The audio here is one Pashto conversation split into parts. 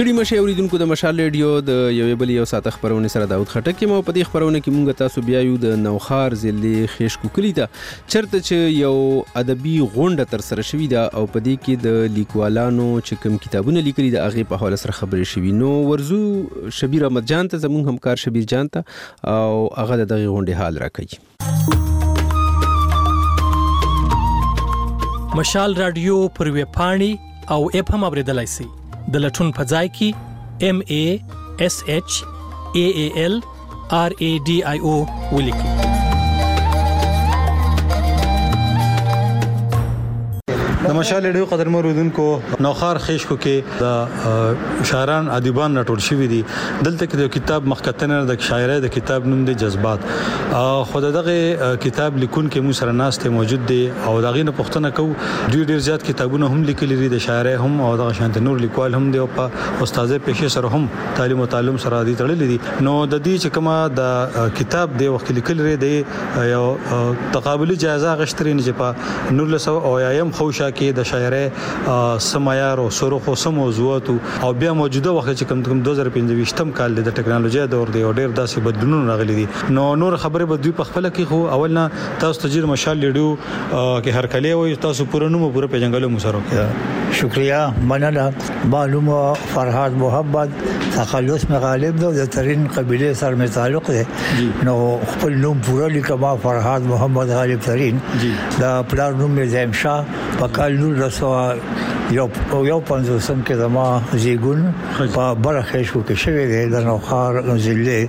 ستړي مشه اوریدونکو د مشال ریډیو د یوې بل یو ساعت خبرونه سره داود خټک مو په دې خبرونه کې مونږ تاسو بیا یو د نوخار ضلع خیشکو کلی ته چرته چې یو ادبي غونډه تر سره شوې ده او په دې کې د لیکوالانو چې کوم کتابونه لیکلي د هغه په حواله سره خبرې شوې. نو ورزو شبیر احمد جان ته زموږ همکار شبیر جان ته او هغه دغه غونډې حال راکړي. مشال رادیو پر ویب پاڼې او اپ هم اوریدلای شئ. د لټون په ځای کې MASHAALRADIO ولیکئ. د مشال ریډیو قدرمن اوریدونکو نوخار خیشکو کې د شاعران ادیبان راټول شوي دي. دلته کې د کتاب مخکتنه د شاعرۍ د کتاب نوم دی جذبات. خو دغه کتاب لیکون کې مو سره ناشته موجود دي او دغه نه پښتنه کو ډیر زیات کتابونه هم لیکلي دي د شاعرۍ هم او دغه شانت نور لیکوال هم دي او په استاد پېښې سره هم تعلیم او تعلم سره دي تړلې دي. نو د دې چې کومه د کتاب دی وخت لیکل لري دی یو تقابلی جایزه غشتري نه په 1900 او یم خوشا کې د شاعرۍ سمایار او سرخ او سم موضوعات او بیا موجوده وخت چې کوم 2015 کال د ټکنالوژي دور دی او ډېر داسې بدلونونه راغلي دي. نو نور خبره به دوی په خپل کې خو اولنا تاسو تجربه مشال لیډو کې هر کله وي تاسو پرونو پوره پیژنګلو مسرو کې. شکریہ مننه. معلومه فرهاد محمد تخلص مغالب د ترين قبيله سره می تعلق دی. نو خپل نوم پوره لیکما فرهاد محمد غالب ترين دا پلار نوم می زم شاه پکال نور رسوا یو 50 کې دما زیګون په برخه شو کې شوی دی د نوخار ضلع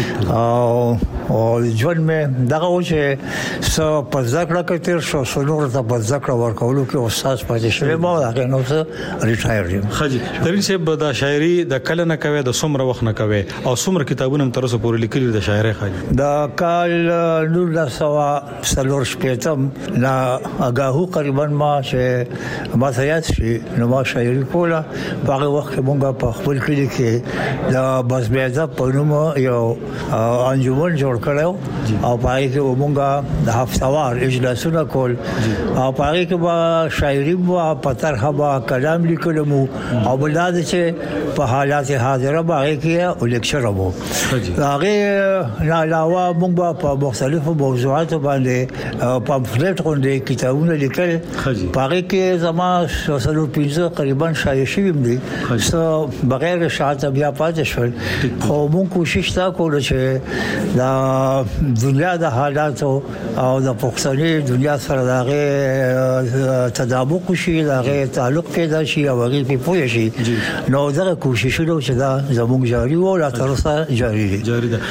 او ژوند مې دغه و چې سو په ذکر کې تیر شو سنور ته په ذکر ورکولو کې استاد پاتې شوی ما هغه نو څه ریټایر یم. خاجي ترين صاحب د شاعري د کله نه کوي د څومره وخت نه کوي او څومره کتابونه تر اوسه پورې لیکلي د شاعري خاجي د کال نور رسوا سلور شپېتم لا اگاهو قریبا ما چې ما سيات شي نو ما شاعري کوله هغه وخت مونږه په خپل کلی کې د بس بیازه په نوم یو انجمن جوړ کړو او پای کې مونږه د هفتوار اجلاسونه کول او پای کې با شاعري او پتر هوا کلام لیکلم او بلاد چې په حالات حاضره باندې کې او لیکچر وو. هغه نه علاوه مونږ په مختلفو موضوعاتو باندې پامفلټ غونډې کتابونه لیکل پای کې زما سلو پینځه قریبا شایع شوی دي. سو بغیر شاعت بیا پاتې شول خو مونږ کوشش تا کول چې دا دنیا د حالاتو او د پښتني دنیا سره دغه تدابق شي دغه تعلق پیدا شي او هغه په پوه شي. نو دا کوششونه چې دا زموږ جاری و لا تر اوسه جاری دي.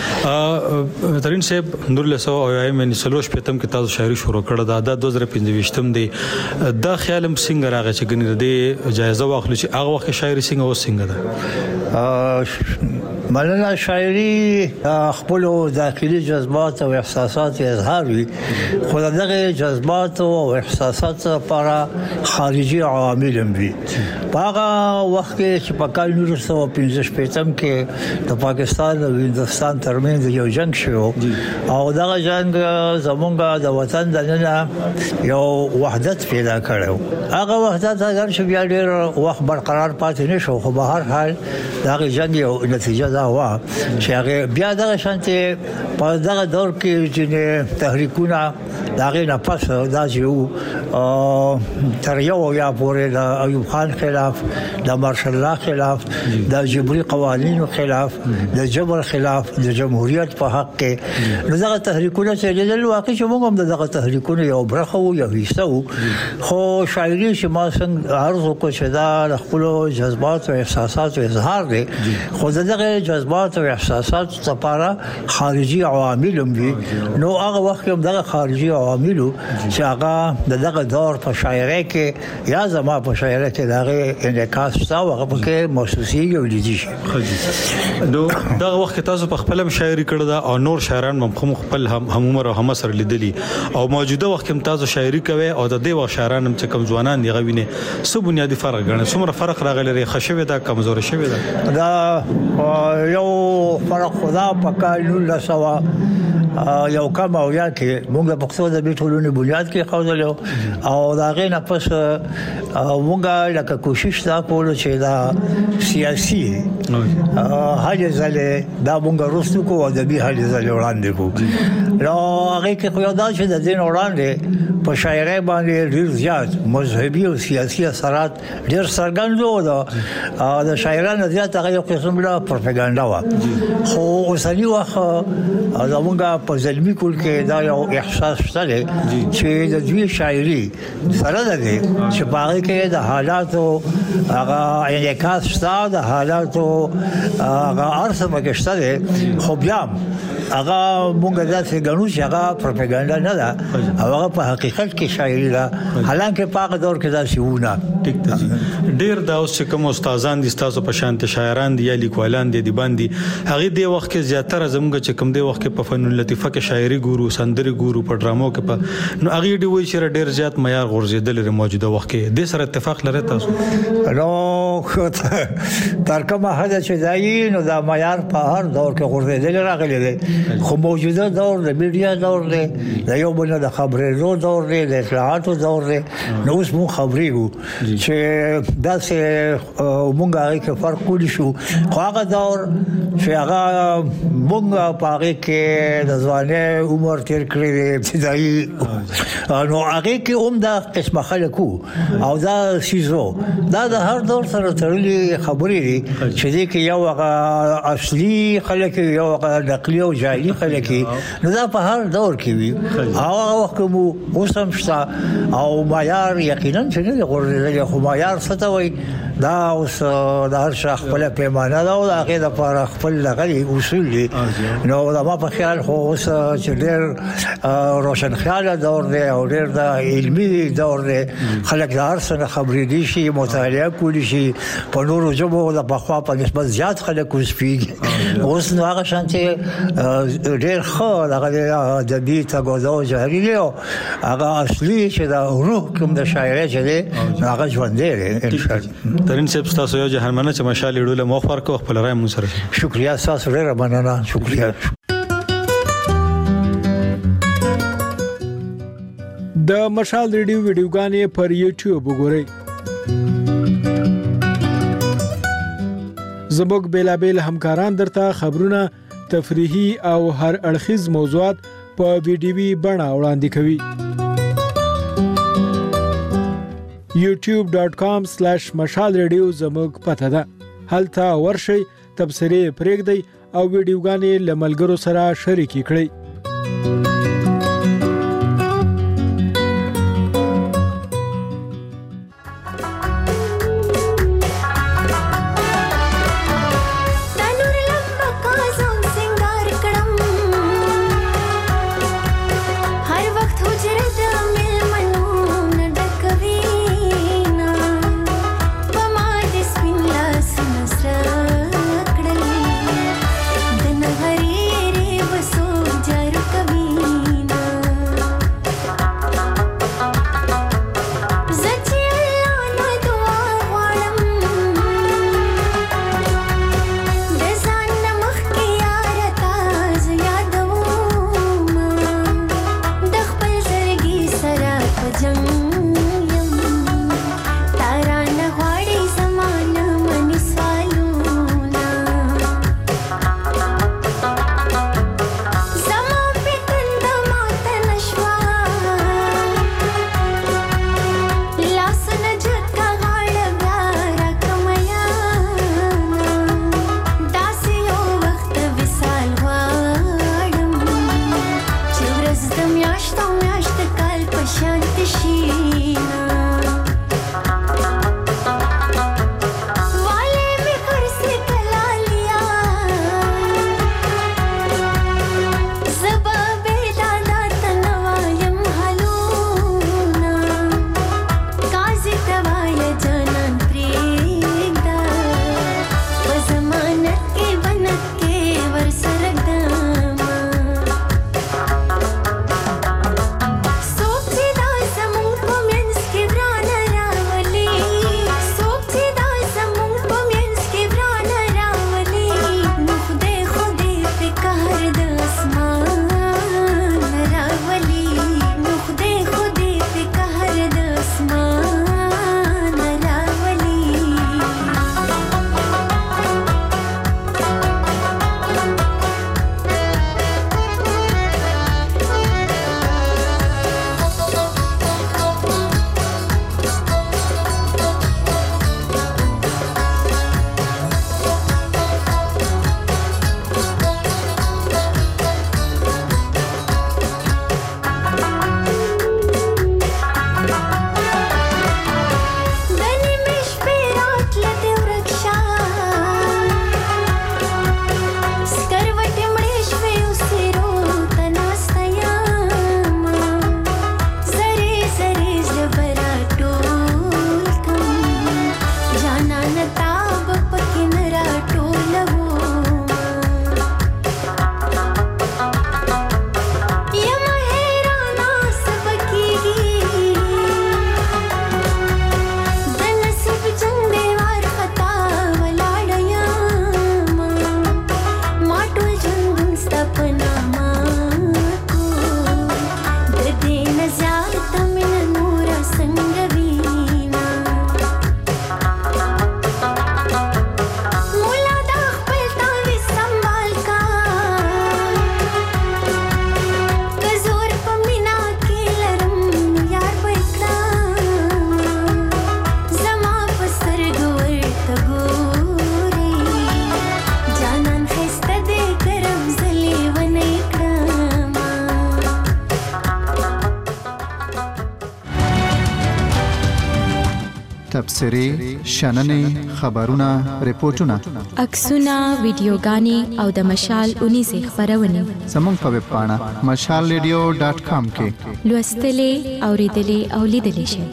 ترين صاحب نور له سو او ایم سلوش پتم کې تاسو شاعري شروع کړه دا 2015 دی. دا خیالم څنګه راغی چې ګنې د جایزه واخلو چې هغه وخت شاعري څنګه و څنګه ده؟ مننه. شاعري خپل داخلي جذبات او احساسات اظهار وي خو دغه جذبات او احساسات لپاره خارجي عوامل هم وي. هغه وخت چې په کال 1915 کې د پاکستان او هندستان ترمنځ یو جنگ شو او دغه جنگ زمونږ د وطن دننه یو وحدت پیدا کړو. هغه وحدت اگر چې بیا ډېر وخت برقرار پاتې نشو خو به هر حال دغه جنگ یو نتیجه دا و چې هغه بیا دغه شانته په دغه دور کې چې تحریکونه دغه نه پس دا چې تر یو یا پورې د ایوب خان خلاف د مارشال الله خلاف د جبري قوانینو خلاف د جبر خلاف د جمهوریت په حق کې دغه تحریکونه چې د واقع چې موږ هم دغه تحریکونه یو برخه وو یو حصہ وو. خو شاعري چې ما څنګه عرض وکړ چې دا خپل جذبات او احساسات اظهار دي خو دغه جذبات او احساسات لپاره خارجي عوامل هم دي. نو هغه وخت هم دغه خارجي عوامل چې هغه دغه دور په شاعرۍ کې یا زما په شاعرۍ کې دغه انعکاس تا هغه په محسوسي او لیدي شي. نو دغه وخت تاسو په خپل شاعري کړه دا او نور شاعران هم خپل هم عمر او هم سره لیدلي او موجوده وخت هم تاسو شاعري کوي او د دې وخت شاعران هم چې کم ځوانان دی غوینه څه بنیادی فرق غنه څومره فرق راغلی خښوي دا کمزور شوی دا یو فرق خدا په کال 1900 یو کم او یا کې موږ د پښتو د ټولنې بنیاد کې خوځلو او دا غي نه پس موږ لکه کوشش دا کولو چې دا سیاسي حاجه زله دا موږ رسو کو او د بي حاجه زله وړاندې کو نو هغه کې خو دا چې د دین وړاندې په شاعرۍ باندې ډیر زیات مذهبي او سیاسي اثرات ډیر څرګند وو د شاعرانو زیات هغه یو قسم له پروپاګاندا و خو اوسنی وخت زمونږ په ځلمی کول کې دا یو احساس شته چې د دوی شاعري سره ده چې باغ کې د حالاتو هغه انعکاس شته د حالاتو هغه ارث مګشته خو بیا هغه مونږ ځکه غنو چې هغه پروپاګاندا نه ده هغه په حقیقت کې شاعري ده حالانکه په هغه دور کې دا شیونه ټیک ده ډیر دا اوس چې کوم استادان دي تاسو په شانت شاعران دي یا لیکوالان دي د باندې هغه دی وخت کې زیاتره زموږ چې کوم دی وخت کې په فن اللطیفه کې شاعري ګورو سندري ګورو په ډرامو کې په نو هغه دی وایي چې ډیر زیات معیار غورځیدل لري موجوده وخت کې د سره اتفاق لري تاسو نو تر کومه حد چې دای نو دا معیار په هر دور کې غورځیدل راغلی دی خو موجوده دور د میډیا دور دی د یو بل د خبرونو دور دی د اطلاعاتو دور دی نو اوس مو خبرېږو چې دا څه مونږ هغه کې فرق کولی شو خو هغه دور چې هغه مونږ په هغه کې د ځواني عمر تیر کړی دی ابتدایي نو هغه کې دا قسمه خلکو او دا شیزو دا د هر دور سره تړلې خبرې دي چې دې کې یو هغه اصلي خلک یو هغه نقلي او جاهلي خلک نو دا په هر دور کې وي هغه وخت مو اوسم شته او معیار یقینا چې نه غوړېږي خو معیار څه وي دا اوس د هر شخص خپل پیمانه دا او هغه د پر خپل لغړي اصول دي نو دا ما په خیال خو اوس چې ډېر روشن خیال دور دی او ډېر د علمي دور دی خلک د هر څه خبرې دي شي مطالعه کولی شي په نورو ژبو د بخوا په نسبت زیات خلک وسپیږي اوس نو هغه شانتي ډېر ښه هغه د دې تګو جهري دی هغه اصلي چې دا روح کوم د شاعرۍ چې دی هغه ژوند دی ان شاء الله ترين سب تاسو یو جهرمنه چې مشال ډول مو فرق خپل راي مو سره شکریا تاسو ډیر مننه شکریا د مشال ریډیو ویډیوګانې پر یوټیوب وګورئ زموږ بیلابل همکاران درته خبرونه تفریحي او هر اړخیز موضوعات په ویډیوي بڼه وړاندې کوي youtube.com/mashalradio زموږ پته ده هلته ورشي تبصرې پرېږدئ او ویډیوګانې لملګرو سره شریکې کړئ تبصرې شننې خبرونه ریپورتونه عکسونه ویډیوګانې او د مشال 19 خبرونه زموږ په ویب پاڼه mashalradio.com کې لوستلې اوریدلې او لیدلې شئ.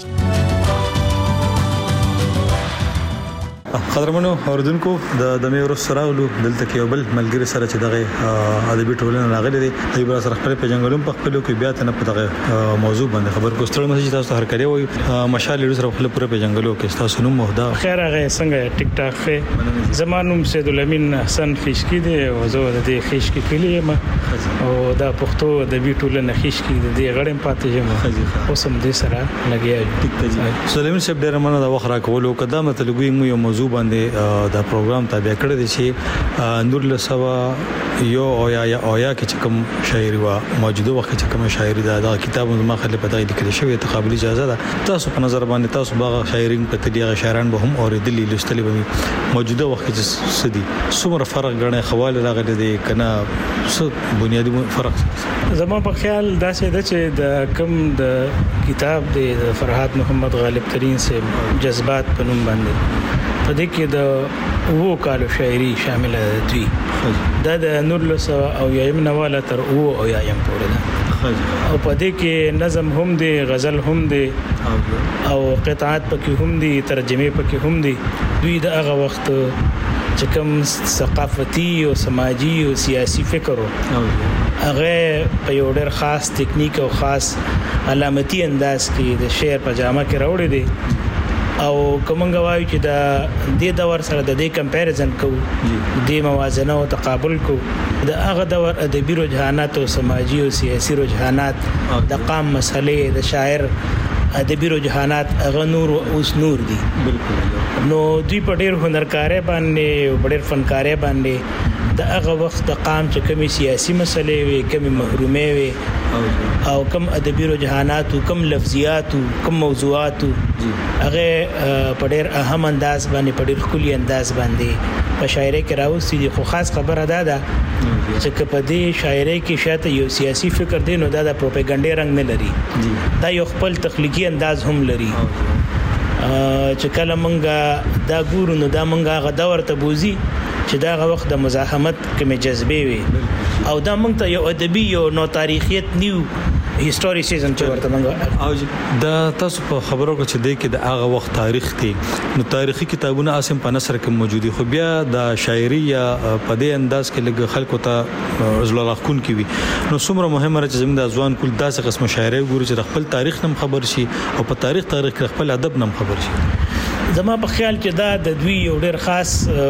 قدرمنو اوردونکو د مې ورځ سراولو دلته کې بل ملګری سره چې دغه ادبي ټولنه راغلي دي ای بل سره خپل پیژنګلوم په خپل کې بیا ته نه پدغه موضوع باندې خبر کوستل مې چې تاسو هر کړی وي مشال سره خپل پوره پیژنګلو کې تاسو نوم مهدا خیر هغه څنګه ټیک ټاک فه زمانوم سید الامین حسن خشکی دی او زه د خشکی کلیم او دا پښتو ادبي ټولنه خشکی دی غړم پاتې یم اوسم دې سره لګیا سلیمان صاحب ډیر مننه د وخت راکولو قدمه تلګوي مو یو موضوع باندې دا پروګرام تابع کړی دی چې نور له سوا یو او یا کې کوم شاعري وا موجوده وخت چې کوم شاعري دا کتابونه ما خلک پته لیکل شوی ته قابل اجازه ده تاسو په نظر باندې تاسو باغ شاعرین په تدیغه شاعران به هم اوریدلی لستلی به موجوده وخت کې سدي څومره فرق غنې خواله راغلي دي کنه څه بنیادی فرق زما په خیال دا چې د کم د کتاب د فرحات محمد غالب ترین سے جذبات په نوم باندې په دې کې د وو کالو شاعري شامل دي دا د نور له سوا او یم نواله تر او یم پورې ده او په دې کې نظم هم دي غزل هم دي او قطعات پکې هم دي ترجمه پکې هم دي دوی د هغه وخت چې کوم ثقافتي او سماجي او سیاسي فکر هغه په یو ډېر خاص ټیکنیک او خاص علامتي انداز کې د شعر په جامه کې راوړي دي او کومنګ وایي چې د دې دور سره د دې کمپیریزن کوو د موازنه او تقابل کوو د هغه دور ادبي رجحانات او سماجي او سیاسي رجحانات د قام مسلې د شاعر ادبي رجحانات هغه نور اوس نور دي نو دوی په ډېر هنرکارې باندې او ډېر فنکارې باندې د هغه وخت د قام چې کومي سیاسي مسلې وي کومي محرومې وي او کوم ادبي رجحانات او کوم لفظيات او کوم موضوعات هغه په ډېر اهم انداز باندې په ډېر خولي انداز باندې په شاعرۍ کې راوستي دي خو خاص خبره ده چې په دې شاعرۍ کې شاته یو سیاسي فکر دی نو دا د پروپاګاندا رنګ نه لري دا یو خپل تخلیقي انداز هم لري چې کله مونږه دا ګورو نو دا مونږه غ دور ته بوزي چې دا غ وخت د مزاحمت کې جذبه وي او دا مونږ ته یو ادبي او نو تاریخیت نیو هیستوریسیزم چې ورته مونږ او دا تاسو په خبرو کې چې د کې د هغه وخت تاریخ دی نو تاریخي کتابونه اسیم په نثر کې موجودي خو بیا د شاعري یا په دې انداز کې لګ خلکو ته زړه راخون کی وي نو څومره مهمه چې زموږ د ځوان کول داسې قسم شاعري ګوري چې خپل تاریخ نم خبر شي او په تاریخ کې خپل ادب نم خبر شي زما په خیال چې دا د دوی یو ډېر خاص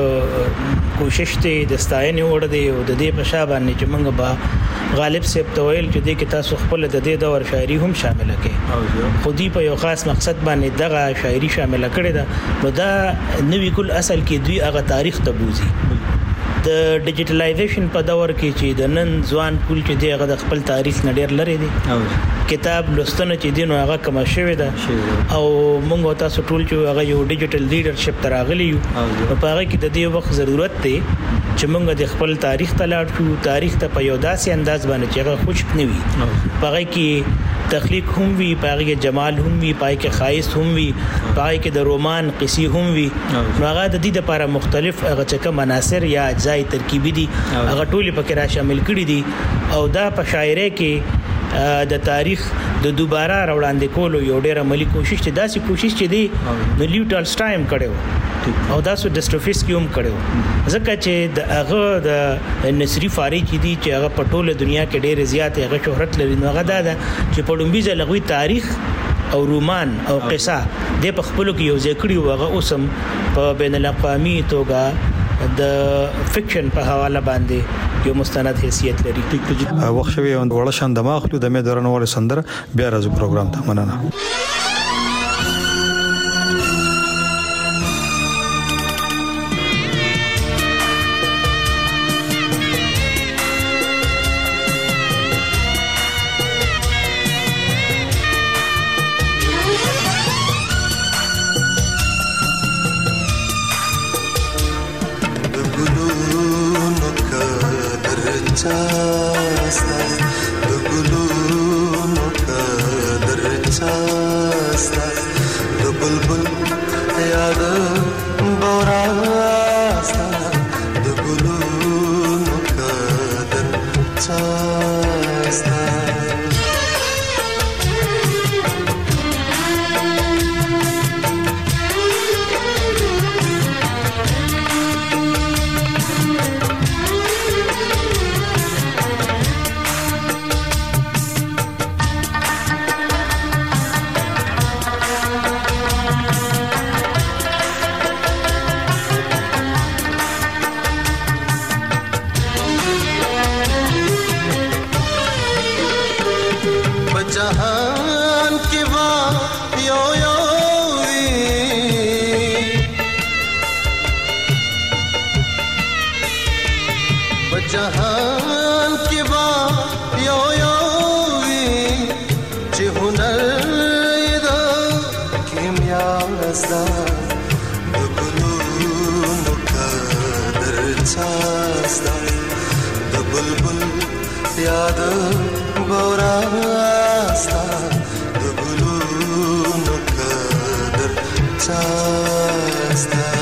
کوشش ته د ستاینې وړ دی او د دې په شابه باندې چې موږ به غالب صاحب تویل چې د کې تاسو خپل د دې دور شاعري هم شامل کړي خو دې په یو خاص مقصد باندې دغه شاعري شامل کړي ده نو دا نوې کول اصل کې دوی هغه تاریخ ته بوزي د ډیجیټلایزیشن په دور کې چې د نن ځوان کول چې دغه د خپل تاریخ نه ډېر لري دي کتاب لوستنه چې دینو هغه کم شوی ده او موږ تاسو ټول چې هغه یو ډیجیټل لیډرشپ تراغلی یو په هغه کې د دې وخت ضرورت دی چې موږ د خپل تاریخ ته لاړ شو تاریخ ته په یو داسې انداز باندې چې هغه خوشب نه وي په هغه کې تخلیق هم وي په هغه کې جمال هم وي په هغه کې خایس هم وي په هغه کې د رومان قصې هم وي نو هغه د دې لپاره مختلف هغه چې کوم عناصر یا اجزا ترکیبي دي هغه ټول پکې را شامل کړي دي او دا په شاعرۍ کې د تاریخ د دوباره راوړاندې کولو یو ډېر عملی کوشش دی داسې کوشش چې دی نو لیو ټالسټایم کړو او تاسو دستوفسکی هم کړو ځکه چې د هغه د نصری فاری چې دی چې هغه په ټوله دنیا کې ډېر زیات هغه شهرت لري نو هغه دا چې په لومبي ځلغوي تاریخ او رومان او قصه د په خپلو کې یو ځکړي وغه اوسم په بین الاقوامي توګه د فکشن په حواله باندې یو مستند حیثیت لري وخت شوی وړ شان دماغ له د مې درنوال سندره بیا راځو پروګرام ته مننه जहान की बात यो यो ची हुनर इदा kimyasda dubulu mukader chasda dubulbul yad borasta dubulu mukader chasda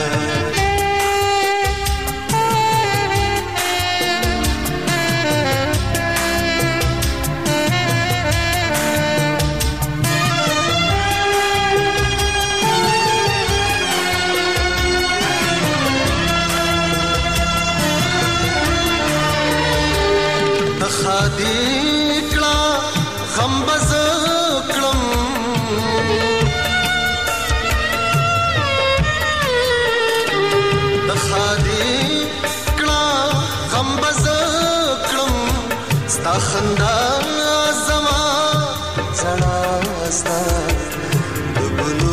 خادیکلا خمبز کلم خادیکلا خمبز کلم ستا خندا زما زړاستا دبلو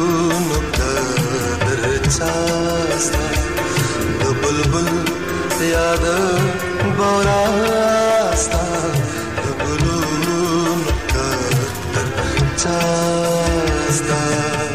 نقدر چاستا دبلبل یاد بوراستا دبلو نقدر چاستا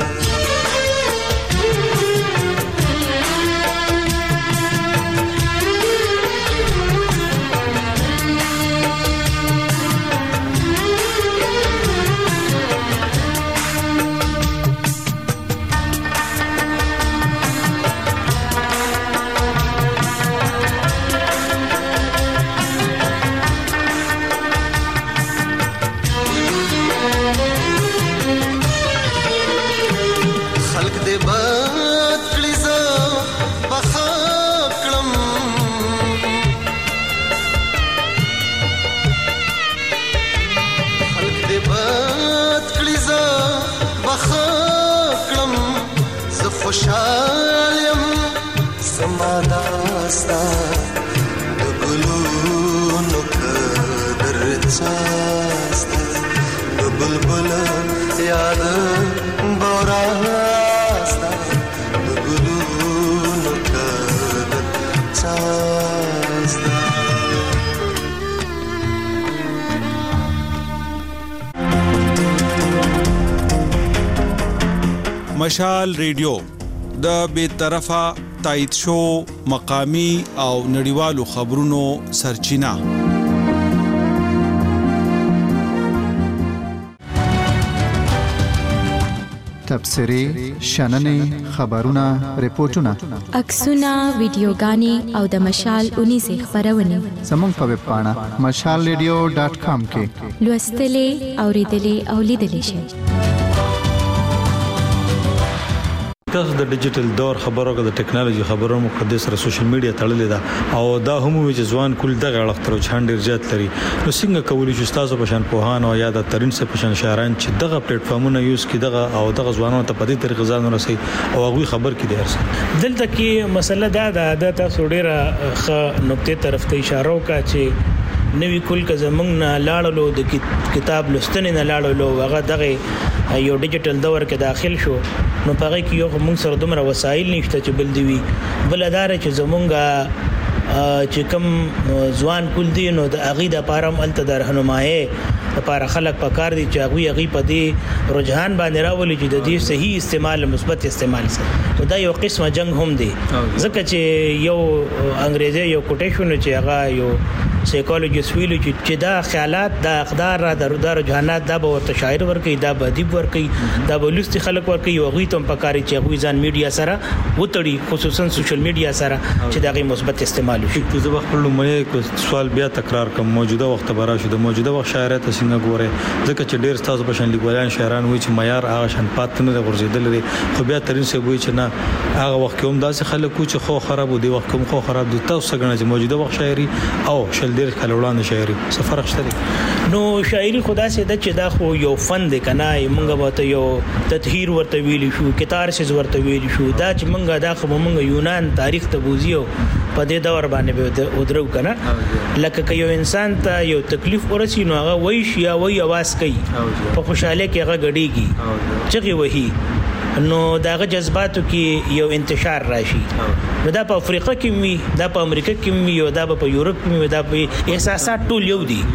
خوشالیم زماداستا دبلو نقدر چاستا دبلبل یاد بوراستا دبلو نقدر چاستا مشال ریډیو د بیطرفه تایید شو مقامی او نړیوالو خبرونو سرچینه تبصرې شننې خبرونه ریپورتونه عکسونه ویډیوګانې او د مشال 19 خبرونه زموږ په ویب پاڼه mashalradio.com کې لوستلې اوریدلې او لیدلې شئ. تاسو د ډیجیټل دور خبرو د ټیکنالوژي خبرو مقدس سره سوشل میډیا تړلې ده او دا هم چې ځوان کول دغه اړخ تر ځان ډیر زیات لري نو څنګه کولی شو تاسو په شان پوهان او یا د ترين څخه په شان شاعران چې دغه پلیټ فارمونه یوز کړي دغه او دغه ځوانانو ته په دې طریقه ځان ورسي او هغه خبر کړي درس دلته کې مسله دا ده تاسو ډیره نقطه طرف ته اشاره وکړه چې نوې کول که زمونږ نه لاړلو د کتاب لوستنې نه لاړلو هغه دغه یو ډیجیټل دور کې داخل شو نو پاره کې یو موږ سره دومره وسایل نشته چې بل دی وی بل ادارې چې زمونږه چې کوم ځوان کول دي نو د اغي د پارم الته د رهنمایي لپاره خلک پکار دي چې اغي په دې رجحان باندې راولي چې د دې صحیح استعمال مثبت استعمال سره دا یو قسمه جنگ هم دی ځکه چې یو انګريزي یو کوټیشن چې هغه یو سایکولوژیست ویلو چې دا خیالات دا اقدار را درودار جهانات دا به ورته شاعر ورکي دا به ادیب ورکي دا به لست خلک ورکي او غوي تم پکاري چې غوي ځان میډیا سره وټړي خصوصا سوشل میډیا سره چې دا غي مثبت استعمال وشي. زه به خپل لومړی سوال بیا تکرار کوم موجوده وخت برا شو د موجوده وخت شاعرات څنګه ګوره ځکه چې ډیر تاسو په شان لیکوالان شاعران وي چې معیار هغه شان پات نه غورځیدل لري خو بیا ترين څه وي چې نه هغه وخت کوم داسې خلک چې خو خراب دي وخت کوم خو خراب دي تاسو څنګه چې موجوده وخت شاعري او شل ډیر کلوړان شاعري څه فرق شته؟ نو شاعري خدا سي د چې دا خو یو فن دی کنه مونږ به ته یو تطهیر ورته ویل شو کتارسز ورته ویل شو دا چې مونږه دا خو مونږ یونان تاریخ ته بوزیو په دې دور باندې به ودرو کنه لکه یو انسان ته یو تکلیف ورسي نو هغه وای شي یا وای आवाज کوي په خوشاله کې هغه غړيږي چغي وਹੀ نو داغه جذباتو کې یو انتشار راشي نو دا په افریقا کې وي دا په امریکا کې وي او دا په یورپ کې وي دا په احساسات ټول یو دي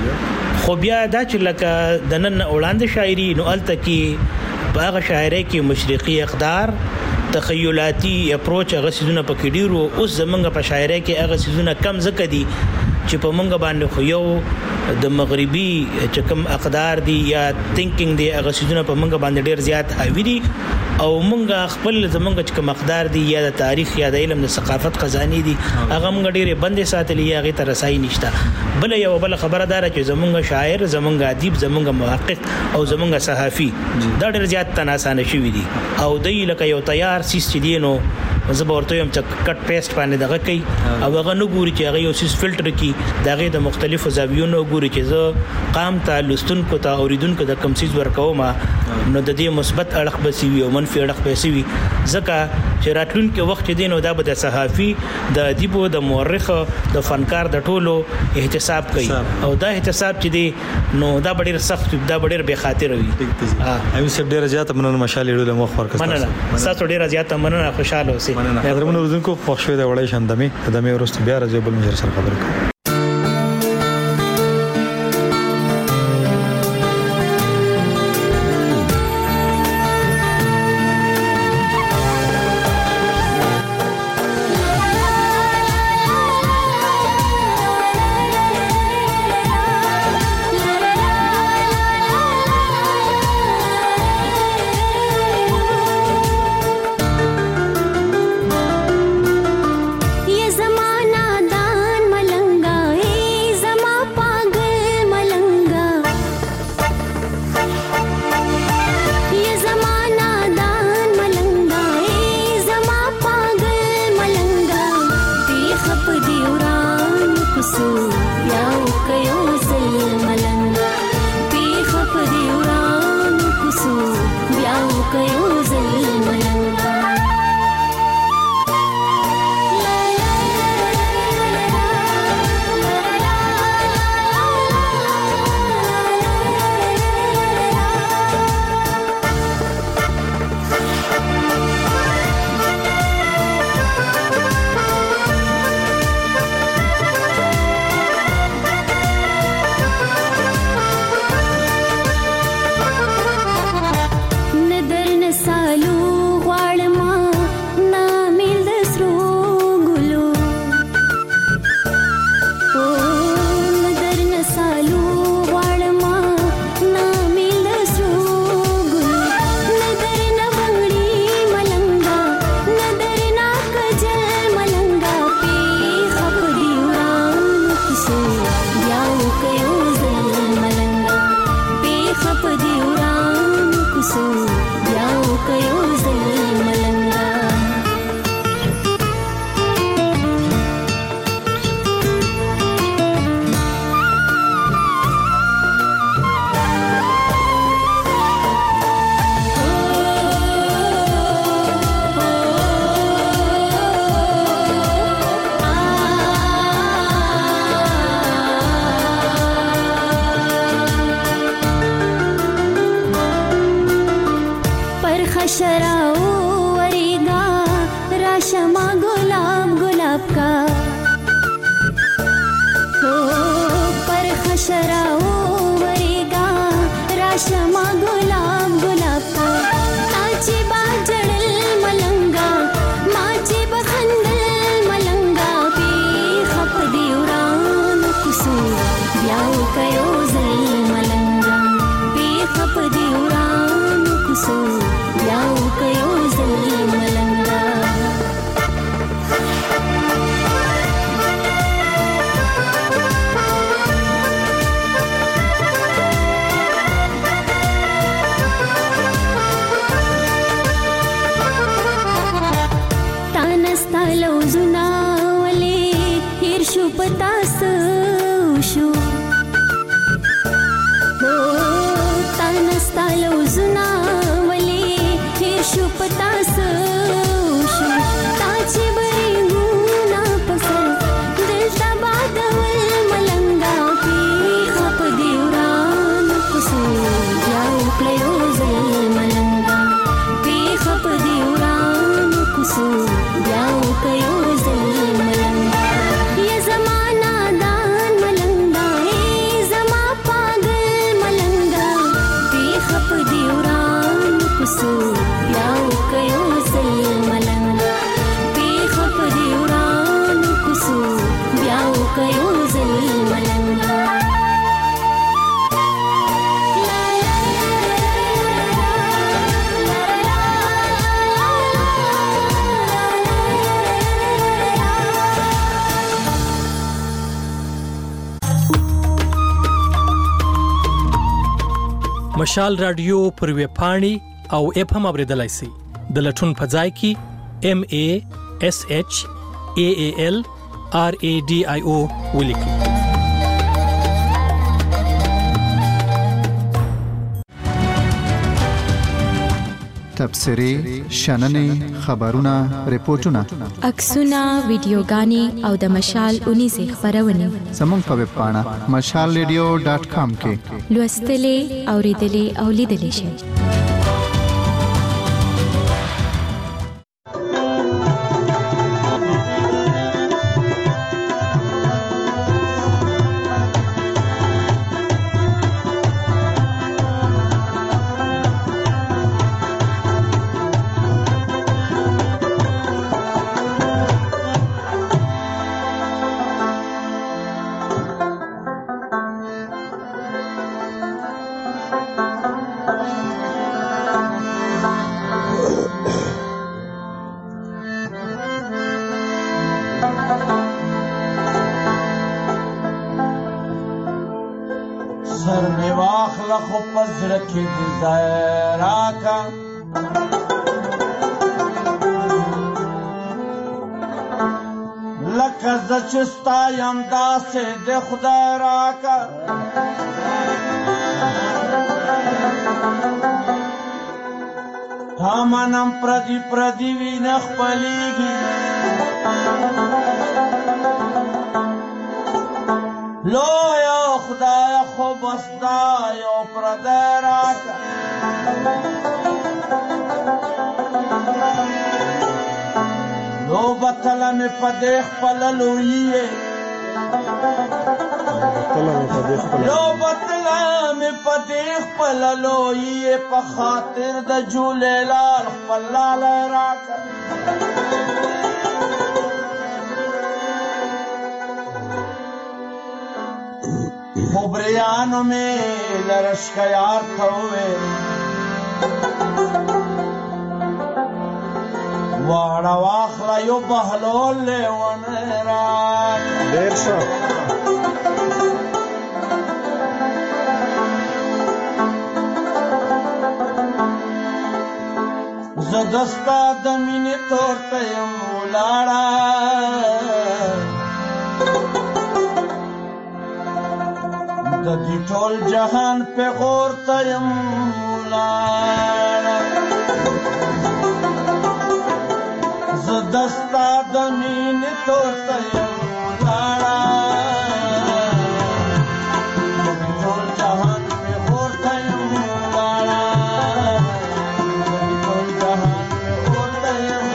خو بیا دا چې لکه د نن وړاندې شاعري نو الته کې باغ شاعري کې مشرقي اقدار تخیلاتي اپروچ هغه سيزونه پکې ډیرو اوس زمونږ په شاعري کې هغه سيزونه کم زکه دي چې په مونږ باندې خو یو د مغربي چې کوم اقدار دي یا تھینکینګ دي هغه سيزونه په مونږ باندې ډیر زیات حاوی دي او مونږ خپل زمونږ چې کوم اقدار دي یا د تاریخ یا د علم د ثقافت خزاني دي هغه مونږ ډیره بندي ساتلې هغه ته رسای نشته بل یو بل خبردار چې زمونږ شاعر زمونږ ادیب زمونږ محقق او زمونږ صحافي دا ډیر زیات تناسانه شوی دي او دای لکه یو تیار سیس چې دی نو زه به ورته يم چې کټ پیسټ باندې دغه کوي او هغه نو ګوري چې هغه یو سیس فلټر کی دغه د مختلفو زاویو نو ګوري چې زه قام ته لستونکو ته اوریدونکو د کم سیس ورکوم نو د دې مثبت اړخ بسوي او منفي اړخ بسوي ځکه چې راتلونکو وخت دی نو دا به د صحافي د ادیب د مورخ د فنکار د ټولو احتساب کوي او دا احتساب چې دی نو دا ډیر سخت دا ډیر به خاطر وي ایو سب ډیر زیات مننه مشال ډیر مخ ورکړه مننه تاسو ډیر زیات مننه خوشاله اوسئ قدرمن اوردونکو خوښ د وړای شندمي د مې ورست بیا راځي بل مجر سره خبرې کوم لوزنا ولې هیر شو پتاس شو تانستا لوزنا ولې هیر شو پتاس شو تا چې بریګونا پسر دلتا بادول ملنګا پی خپ دیوران پسو یاو کلیو زل ملنګا پی خپ دیوران پسو یاو کلیو زل ملنګا یہ زمانہ دان ملنګا ای زما پاگل ملنګا پی خپ دیوران پسو یاو کلیو زل ملنګا پی خپ دیوران پسو یاو کلیو زل ملنګا مشال رادیو پر ویب پاڼې او اپ هم اوریدلای شئ د لټون په ځای کې MASHAALRADIO ولیکئ. تبصرې شننې خبرونه ریپورتونه عکسونه ویډیوګانې او د مشال 19 خبرونه زموږ په ویب پاڼه mashalradio.com کې لوستلې اوریدلې او لیدلې شئ. سر می واخله خو پزړه کې دې ځای راکا لکه زه چې ستا یم داسې د خدای راکا تا منم پردي پردي وینه خپلېږي لویا خدای خو بستا یو پردی راکا لو بطله می پدې خپله لویې لو بطله می پدې خپله لویې په خاطر د جولېلال خپل لالی راکا خبریانو میں لرشکیار تھوے واڑا واخلا یو بہلول لے ونراک دیر شو زدستا دمینی تورتا یم ولاڑا د دې ټول جهان په غور ته یم ولاړه زه دستا د مینې تور ته یم ولاړه د دې ټول جهان په غور ته یم ولاړه د دې ټول جهان په غور ته یم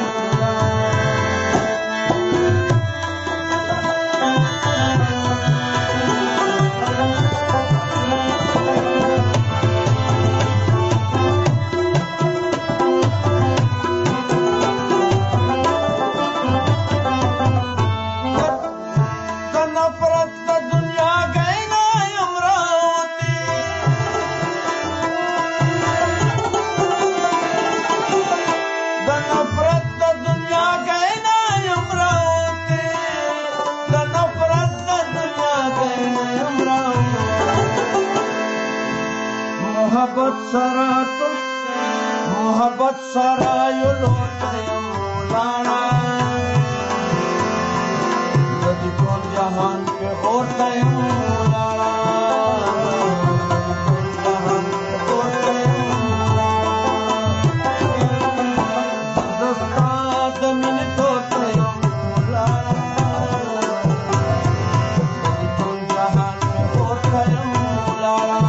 محبت سارا یو لوټ یم ولاړه जहान पे होता लाड़ा जहान पे होता दस्ता जमीन होता लाड़ा जहान पे होता लाड़ा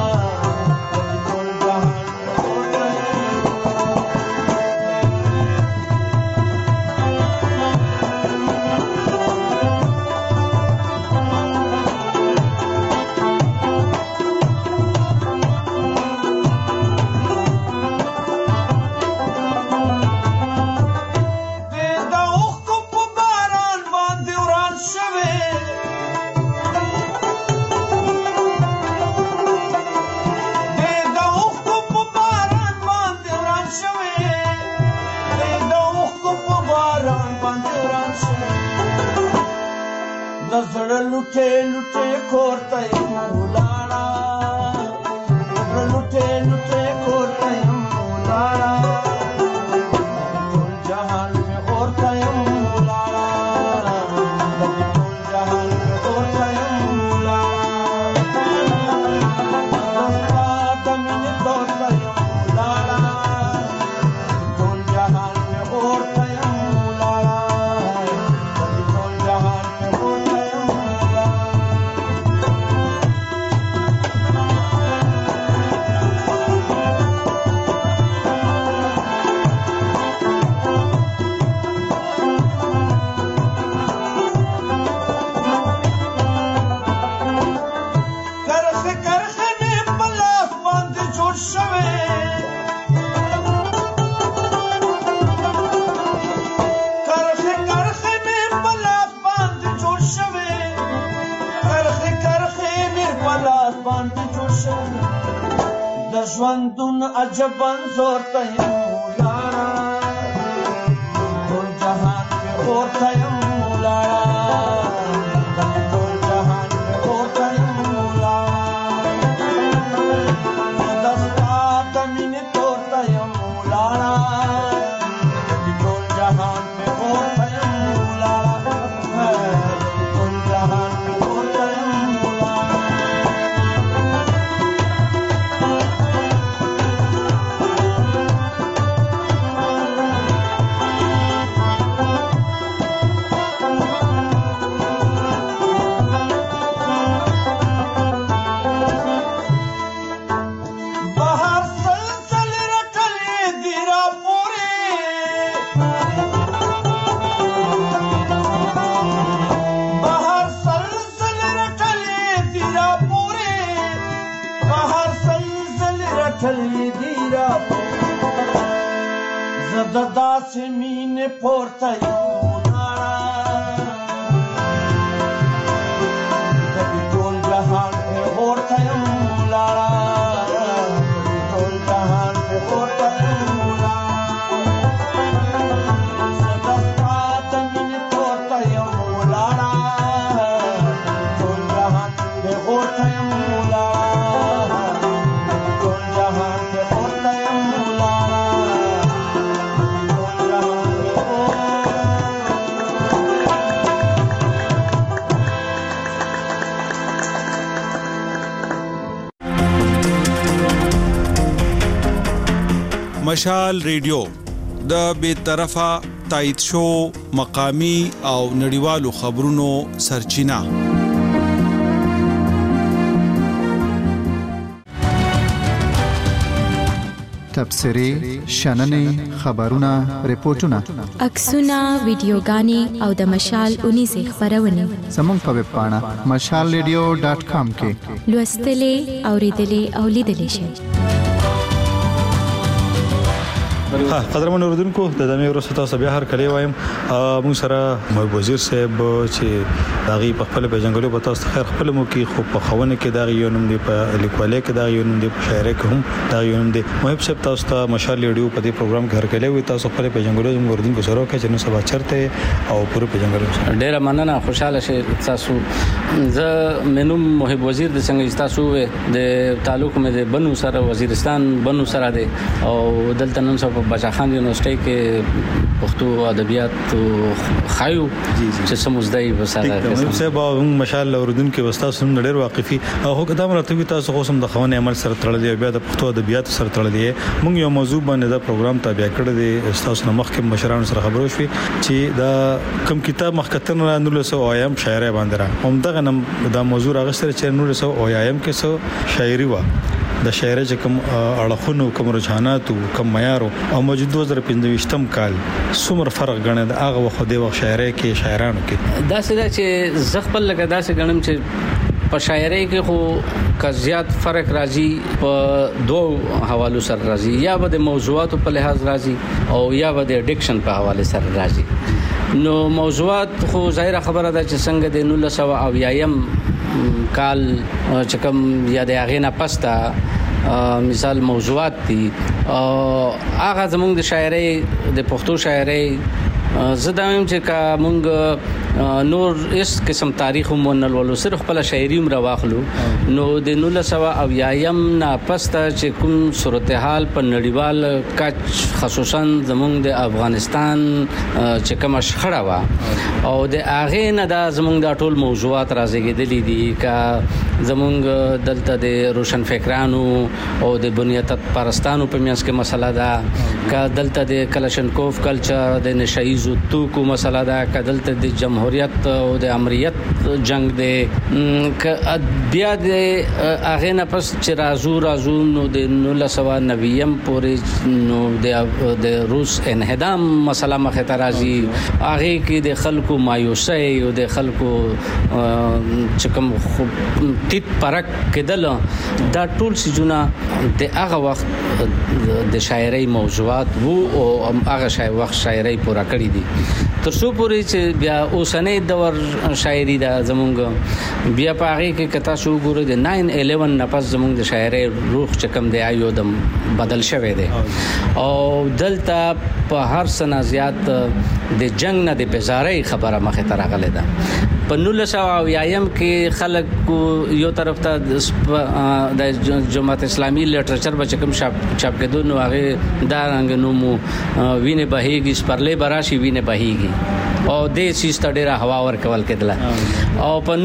लुटे लुटे खोरता लाड़ा लुटे लुटे खोरता लाड़ा जहान में होता लाड़ा जहान में होता लाड़ा जमीन होता लाड़ा जहान में होता लाड़ा जहान में होता दशवंतुन अजबन जोरता लाड़ा जहान पे होता लाड़ा जहान पे होता लाड़ा दस्ता जमीन तोड़ता लाड़ा जहान पे होता लाड़ा जहान पे होता ज़दा से मीने पोरता लाड़ा टोल जहान पे होता लाड़ा टोल जहान पे होता लाड़ा जमीन तोड़ता लाड़ा टोल जहान पे होता लाड़ा टोल जहान पे होता लाड़ा مشال ریډیو د بیطرفه تایید شو مقامی او نړیوالو خبرونو سرچینه تبصرې شننې خبرونه ریپورتونه عکسونه ویډیوګانې او د مشال 19 خبرونه زموږ په ویب پاڼه mashalradio.com کې لوستلې اوریدلې او لیدلې شئ. قدرمن اوردونکو د دمه ورسته تاسو بیا هر کلی وایم موږ سره محب وزیر صاحب چې داغي په خپل پیژنګلو په تاسو خیر خپل مو کې خو په خونه کې داغي یو نوم دی په لیکوالۍ کې داغي یو نوم دی په شاعرۍ کې هم داغي یو نوم دی محب صاحب تاسو ته مشال ریډیو په دې پروګرام کې هر کلی وي تاسو خپل پیژنګلو زموږ اوردونکو سره کې چې نو سبا چرته او پوره پیژنګلو ډیر مننه خوشاله شئ تاسو زه منوم محب وزیر د څنګه تاسو د تعلق مې د بنو سره وزیرستان بنو سره دی او دلته نن سبا په بچاخان یونیورسيټي کې پښتو ادبیات خایو چې سمزدای وساره صاحب مشال اردوونکو وستا سم ډېر واقفي او قدم راته تاسو خو سم د خوانه عمل سره تړلې بیا د پښتو ادبیات سره تړلې موږ یو موضوع باندې دا پروګرام تابع کړی دی تاسو نه مخکې مشرانو سره خبرو شوي چې دا کم کتاب مخکتن را 1900 شاعري باندې را هم دغه نم دا موضوع راغستره چې 1900 کې سو شاعري وا د شاعري چې کوم اړخونو کوم رجحانات او کوم معیار او موجود 2015م کال څومره فرق غنه د هغه وخت دی وخت شاعري کې شاعرانو کې دا څه چې زغپل لګا دا څه غنم چې په شاعري کې خو کا زیات فرق راځي په دوه حوالو سره راځي یا به د موضوعات په لحاظ راځي او یا به د ډیکشن په حواله سره راځي نو موضوعات خو ظاهر خبره ده چې څنګه د 1900 کال چې کوم یا د هغه نه پسته مثال موضوعات دي هغه زموږ د شاعري د پښتو شاعري زدایم چې کا مونږ نور اس قسم تاریخ مونل ولو صرف خپل شاعري عمر واخلو نو د 1900 نه پسته چې کوم صورتحال په نړیوال کچ خصوصا زموږ د افغانستان چې کوم شخړه وا او د اغه نه د زموږ د ټول موضوعات راځيږي دي کا زموږ دلته د روشن فکرانو او د بنیادت پرستانو په میانس کې مسله ده کا دلته د کلاشنکوف کلچر د نشایز توکو مسله ده کا دلته د جمهوریت او د امریت جنگ ده بیا د اغه نه پس چې رازو نو د 1990 پورې نو د روس انهدام مسله مخه ترازی اغه کې د خلکو مایوسي او د خلکو چې کوم تیت پرک کېدل دا ټول سيزونه د هغه وخت د شاعري موضوعات وو او هغه وخت شاعري پورا کړی دي تر څو پورې چې بیا اوسنۍ دور شاعري دا زمونږ بیا په هغه کې کتا شو ګورو د 9/11 نه پس زمونږ د شاعري روح چې کم دی آیو دم بدل شوی دی او دلته په هر سنه زیات د جنگ نه د بزارۍ خبره مخه تر غلې ده په 1900 کې خلک یو طرف ته د جماعت اسلامي لټریچر به کوم چاپ کېدو نو هغه دا رنګ نو مو وینه بهيږي سپرلې براشي وینه بهيږي او د سیسته ډیره هوا ور کول کېدله او په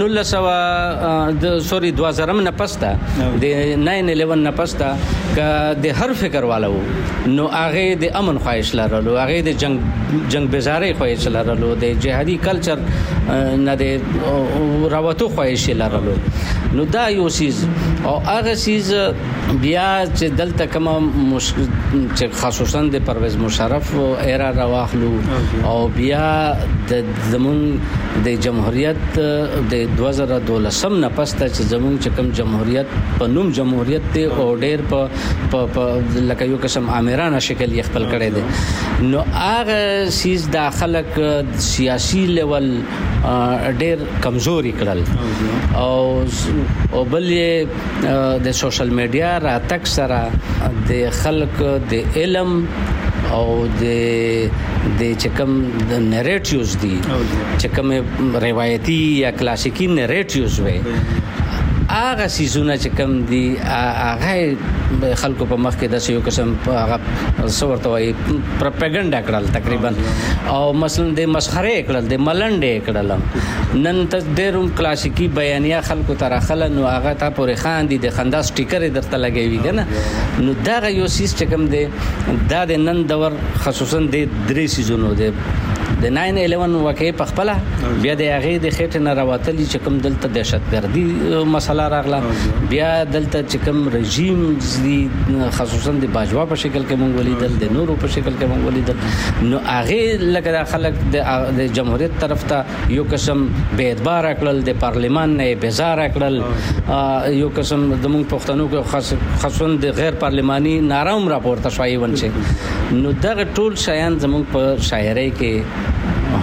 2000 نه پسته د 9/11 نه پسته ک د هر فکر والو نو هغه د امن خواهش لرلو هغه د جنگ بزارۍ خواهش لرلو د جهادي کلچر نه د راوتو خواهش لرلو نو دا یو سیز او هغه سیز بیا چې دلته کوم چې خصوصا د پرویز مشرف ایرا راواخلو او بیا د زمون د جمهوریت د 2012 نه پسته چې زمون چې کوم جمهوریت په نوم جمهوریت ته او ډېر په لکه یو قسم امرانه شکل یې خپل کړی دی نو هغه سیز د خلک سیاسي لیول ډېر کمزوري کړل او بل د سوشل میډیا راتک سره د خلک د علم او د چکم د نریټیوز دي چکم روایتي یا کلاسیکی نریټیوز وي هغه سيزونه چې کم دي هغه خلکو په مخ کې د یو قسم هغه صورت وای پروپاګاندا کړل تقریبا او مثلا د مسخره کړل د ملنډې کړل نن ته ډېر کلاسیکی بیانیه خلکو تر خلل نو هغه ته پورې خان دي د خندا سټیکر درته لګوي کنه نو دا یو سیس چې کم دي دا د نن دور خصوصا د درې سيزونو د 9/11 واقعي په خپل بیا د هغه د خېټه نه راوتلی چې کوم دلته دهشتګردي مسله راغله بیا دلته چې کوم رژیم دي خصوصا د باجوا په شکل کې مونږ ولیدل د نورو په شکل کې مونږ ولیدل نو هغه لکه خلک د جمهوریت طرف ته یو قسم بے اعتبار کړل د پارلیمان نه بیزار کړل یو قسم د مونږ پښتنو کې خصوصا د غیر پارلماني نارام راپورته شوی ونشي نو دا ټول شیان زموږ په شاعرۍ کې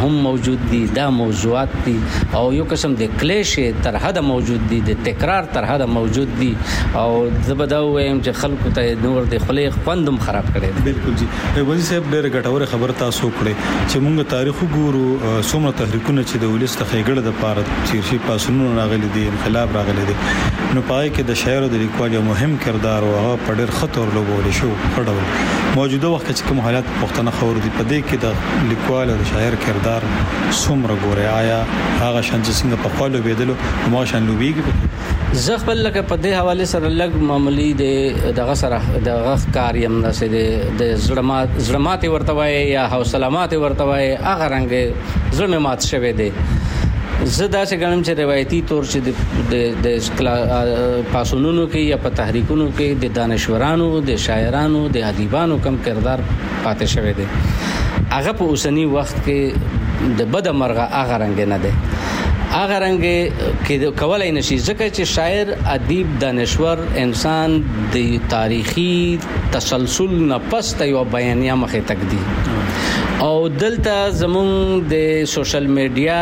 هم موجود دي، دا موضوعات دي او یو قسم د کلیش تر حد موجود دي، د تکرار تر حد موجود دي او زبده وایم چې خلکو ته نور د خلې خوندم خراب کړي. بالکل جی وزیر صاحب ډېر ګټوره خبره تاسو کړې چې موږ تاریخ وګورو څومره تحریکونه چې د ولست خېګړه د پاره چیرشي پاسونو راغلي دي، انقلاب راغلي دي، نو پای کې د شاعر او د لیکوال یو مهم کردار او هغه په ډېر خطر لوبول شو خړول موجوده وخت کې کوم حالات پښتنه خبر دي په دې کې د لیکوال او د شاعر کردار څومره ګوري، آیا هغه شان چې څنګه په خپل بدلو ما شان لوبيږي؟ زه خپل لکه په دې حواله سره لګ معمولی د دغه سره د غخ کاریم نسه د زړمات ورتوي یا حوصلهمات ورتوي هغه رنګ زړه مات شوه دي. زدا چې ګڼم چې روایتي تور چې د پاسونونو کې یا په تحریکونو کې د دانشورانو، د شاعرانو، د ادیبانو کم کردار پاتې شوه دي. هغه په اوسنی وخت کې د بد مرغه هغه رنګ نه ده، هغه رنګ کې کولای نشي ځکه چې شاعر، ادیب، دانشور انسان د تاریخي تسلسل نه پس ته یو بیانیه مخه تک دي او دلته زمون د سوشل میډیا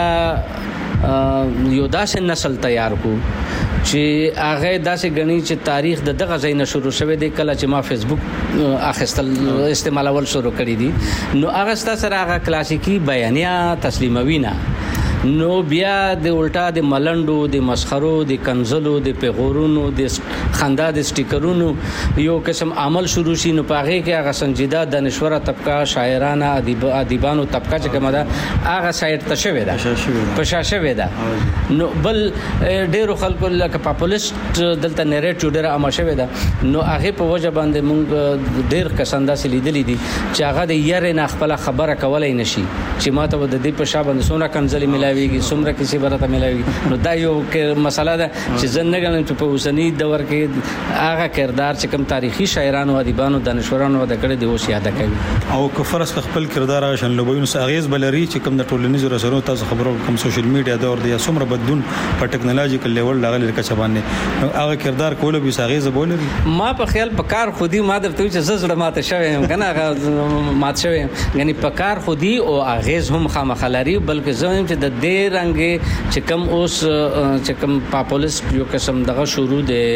یو داسې نسل تیار کو چې هغه داسې غني چې تاریخ د دغه ځای نه شروع شوه دی کله چې ما فیسبوک اخستل استعمالول شروع کړی دي نو هغه ستاسو هغه کلاسیکی بیانیه تسلیموي نه نو بیا د الټا د ملندو، د مسخرو، د کنزلو، د پیغورونو، د خندا، د سټیکرونو یو قسم عمل شروع شي نو پاغه کې هغه سنجیده دانشوره طبقه، شاعرانه، ادیبانو طبقه چې کومه ده هغه سایت ته شوی ده په شوی ده نو بل ډیرو خلکو لکه پاپولیست دلته نریټیو ډیره عام شوی ده نو هغه په وجه باندې مونږ ډیر کساندا سلیدلې دي چې هغه د یاره نه خپل خبره کولای نشي چې ماته د دې په شابه سونه کنزلي ملایويږي څومره کسی برته ملایوي نو دا یو مسله ده چې زنه غنم چې په اوسنی دور کې هغه کردار چې کوم تاریخي شاعرانو، ادیبانو، دانشورانو د کړه دی اوس یاد کوي او کفرس خپل کردار شان لوبونو اغیز بلري چې کوم د ټولنیزو رسنیو تاسو خبرو کوم سوشل میډیا دور دی څومره بدلون په ټکنالوژیکل لیول لاغلی کچ باندې هغه کردار کوله به اغیز بولري. ما په خیال په کار خودي ما درته چې زړه ماته شوم کنه هغه مات شوم یعنی په کار خودي او اغیز هم خامخلاري بلکې زم چې د دې رنګ چې کوم اوس چې کوم پاپولیست یو قسم دغه شروع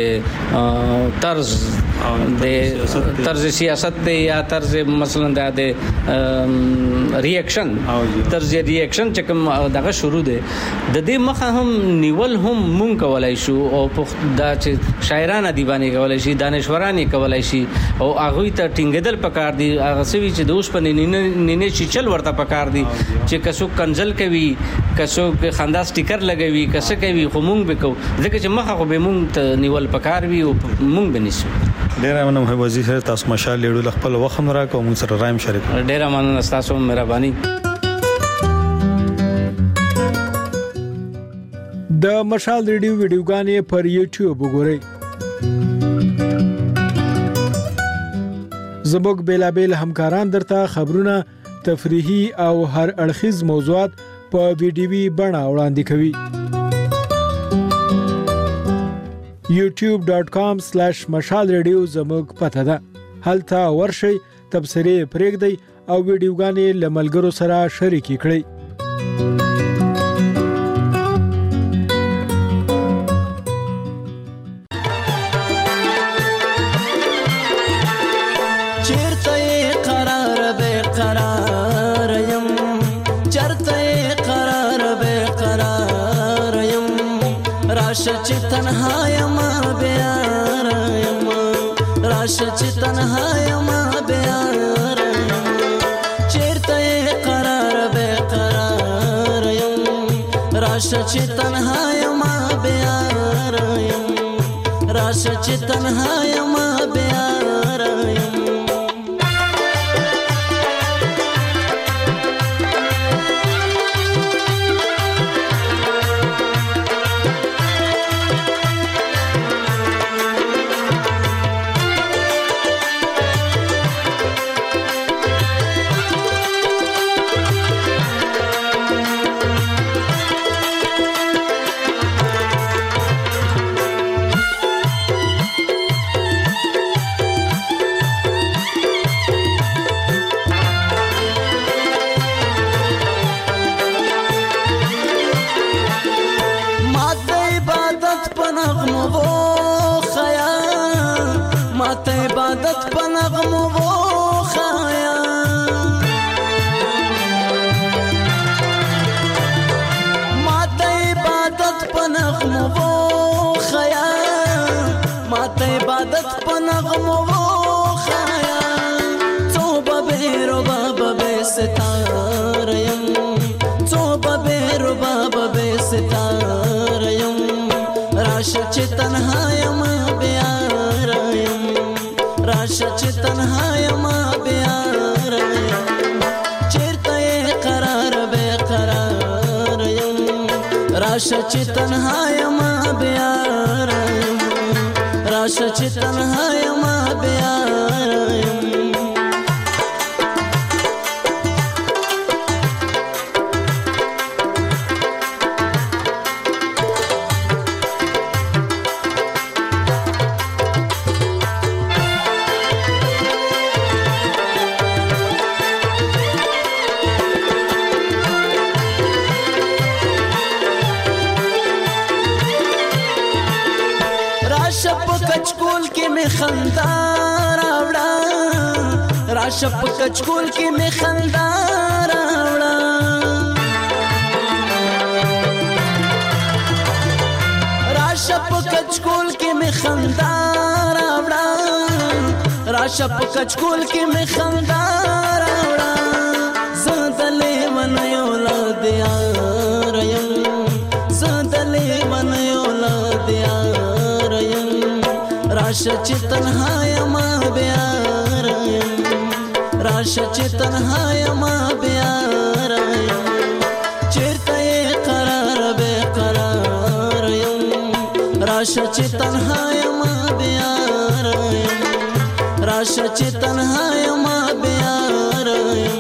د طرز سیاست دی یا طرز مثلا د ریاکشن طرز ریاکشن چې کوم دغه شروع دی د دې مخه هم نیول هم مونږ کولای شو او دا چې شاعرانه دیوانی کولای شي، دانشورانه کولای شي او هغه ته ټینګدل پکار دي هغه سوي چې د اوس په نینه چې چل ورته پکار دي چې کسو کنزل کوي کسو خندا سټیکر لګوي کسه کوي خو مونږ به کو ځکه چې مخه خو به مونږ ته نیول پکار وي او مونږ به نشو. ډیر مننه وزیر تاسو مشال لیدل خپل وخت راکو مونږ سره رایم شریک. ډیر مننه تاسو مهرباني. د مشال ریډیو ویډیوګانې پر یوټیوب وګورئ. زموږ بیلابل همکاران درته خبرونه، تفریحي او هر اړخیز موضوعات په ویډیوي بڼه وړاندې کوي. youtube.com/مشال ریډیو زموږ پته ده. هلته ورشئ، تبصرې پرېږدئ او ویډیوګانې له ملګرو سره شریکې کړئ. چې تنها ما بیار یم راشه چې تنها ما بیار یم چیرته قرار به قرار یم راشه چې تنها ما بیار یم راشه چې تنها ما بیار یم عبادت په نغمو وخایا ماته عبادت په نغمو وخایا ماته عبادت په نغمو وخایا توبه بیرو بابا به ستاریم توبه بیرو بابا به ستاریم راشه چې تنها یم بیا رایم راشه چې تنها یم بیا رایم چیرته قرار به قرار یم راشه چې تنها یم بیا رایم راشه چې تنها یم بیا رایم خندا راوړه راشه په کچکول کې می خندا راوړه راشه په کچکول کې می خندا راوړه راشه په کچکول کې می خندا راوړه زندلې من یو لاد یار یم زندلې من یو لاد یار یم راشه چې تنها یم بیا رایم راشه چې تنها یم بیا رایم چیرته قرار به قرار یم راشه چې تنها یم بیا رایم راشه چې تنها یم بیا رایم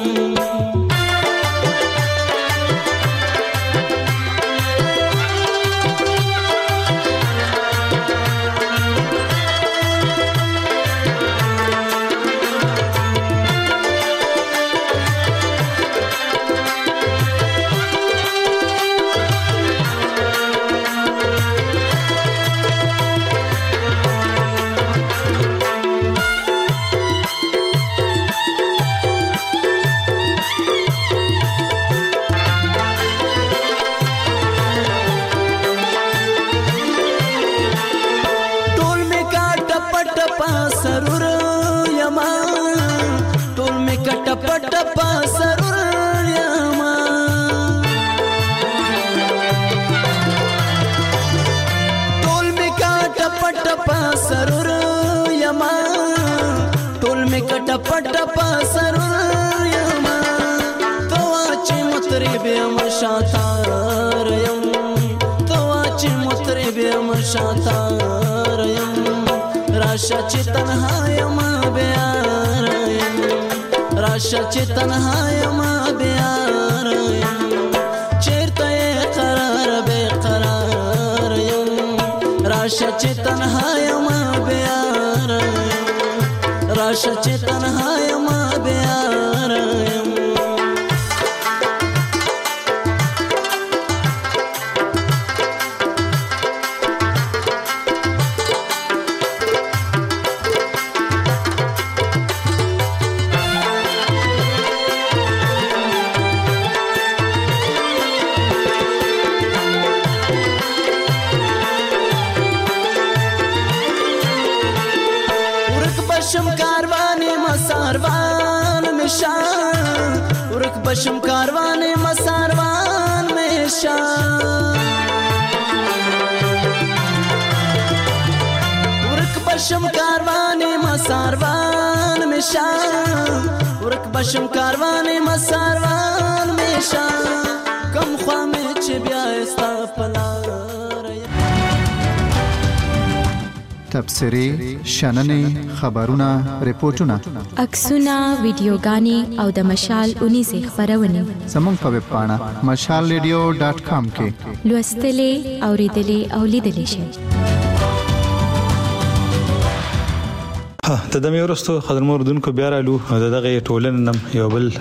پټ په سرور یم توا چې مطرب یم شاتار یم توا چې مطرب یم شاتار یم راشه چې تنها یم بیا رایم راشه چې تنها یم بیا رایم چیرته قرار به قرار یم راشه چې تنها یم بیا رایم راشه چې تنها یم بیا رایم بشم کاروان مساروان میں شان ورک بشم کاروان مساروان میں شان ورک بشم کاروان مساروان میں شان کم خوا میں چھ بیا استا پلار تبصرې شننې خبرونه ریپورتونه عکسونه ویډیوګانې او د مشال 19 خبرونه زموږ په ویب پاڼه mashalradio.com کې لوستلې اوریدلې او لیدلې شئ ته د میورستو خدمت موردونکو بیا رالو دغه ټولنې نم یو بل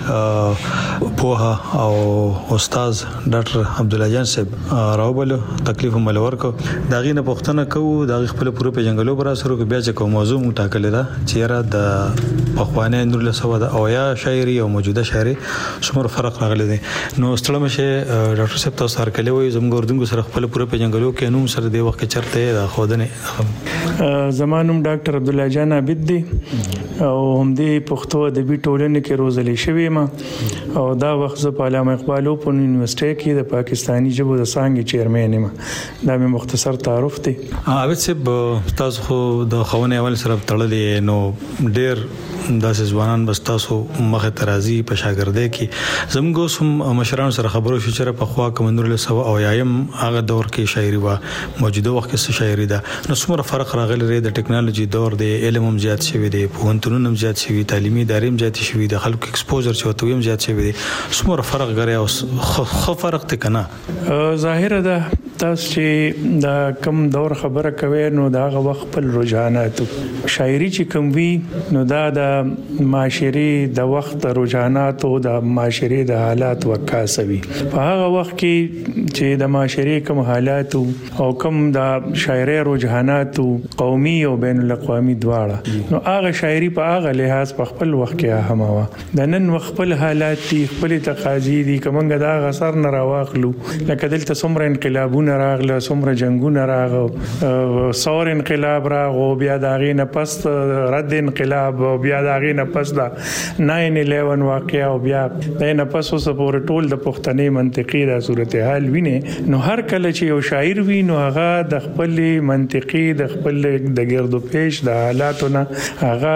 پوها او استاد ډاکټر عبد الله جان صاحب راوبل تکلیف ملور کو دغه نه پښتنه کو دغه خپل پوره پیژنګلو برا سره بیا چې کوم موضوع مو ټاکل دا چیرې د پخوانه نور له سوا د اویا شاعري او موجوده شاعري څومره فرق راغلی دی نو ستړم شه ډاکټر صاحب تاسو هر کله وي زموږ اردو سره خپل پوره پیژنګلو کې نوم سره دی وخت چرته دا خودنه زمانوم ډاکټر عبد الله جان عابد دی او هم دې پښتو ادبي ټولنې کې روزلې شوی ما او دا وخت زه په علامه اقبال اوپن یونیورسيټي کې د پاکستاني ژبو د څانګې چیرمن یم دا مې مختصر تعارف دی عابد صاحب تاسو خو د خونه اول سره تړلې نو ډېر داسې ځوانان بس تاسو مخه ترازی په شاګردۍ کې زموږ سم مشران سره خبرو شو چې په خوا کومندور له سو او یایم هغه دور کې شاعري وا موجوده وخت کې شاعري ده نو څومره فرق راغلی دی د ټکنالوژي دور دی علم هم زیات شوی دی پوهنتونونه هم زیات شوی تعلیمي ادارې هم زیات شوی د خلکو ایکسپوزر چې وته هم زیات شوی دی څومره فرق غره او خو فرق ته کنه ظاهر ده تاسو چې دا کم دور خبره کوي نو دا هغه وخت په رجحانات شاعري چې کوم وی نو دا د معاشري د وخت رجحانات او د معاشري د حالات وکاسوي په هغه وخت کې چې د معاشري کوم حالات او کوم د شاعري رجحانات قومي او بین الاقوامي دواړه نو هغه شاعري په هغه لحاظ په خپل وخت کې اهمه و د نن خپل حالات خپل تقاضي دي کومه دا غسر نه راواخلو لکه دلته څومره انقلابونه راغله څومره جنگونه راغله ثور انقلاب راغو بیا داغې نه پس رد انقلاب بیا داغې نه پس دا 9/11 واقعیا او بیا د نه پس اوس پورې ټول د پښتني منطقي د صورتحال ویني نو هر کله چې یو شاعر وي نو هغه د خپل منطقي د خپل د ګردو پیش د حالاتونه هغه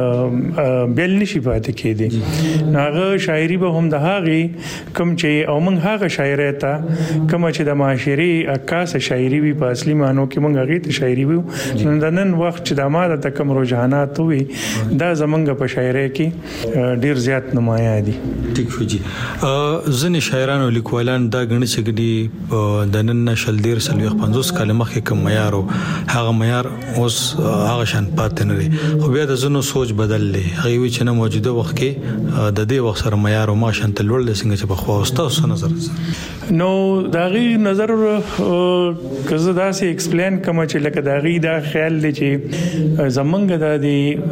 بل نشي پاتې کېدی نو هغه شاعري به هم د هغه کوم چې او موږ هغه شاعر ته کوم چې د معاشري عکاسه شاعري وي په اصلي معنی کې موږ هغه ته شاعري وي نو د نن وخت چې د ماده تکم رجحانات وي دا زمونږ په شاعرۍ کې ډیر زیات نمایاں دي ټیک شو جی ځنې شاعرانو لیکوالان دا غني چې د نن نشل ډیر سلوي 50 کال مخکې کوم معیار هغه معیار اوس هغه شان پاتې نه لري خو بیا د زنو سوچ بدل لې هغه وی چې نه موجوده وخت کې د دې وخت سره معیار او ما شان تل ول څنګه چې په خو واستو نظر نو داغي نظر کزه داسې ایکسپلین کوم چې لکه داغي دا خیال دی چې زمونږ د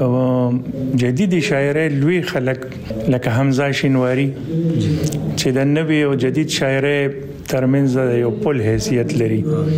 جديدي شاعرۍ لوی خلک لکه حمزه شینواری چې د نوې او جدید شاعرۍ ترمنځ یو پل حیثیت لري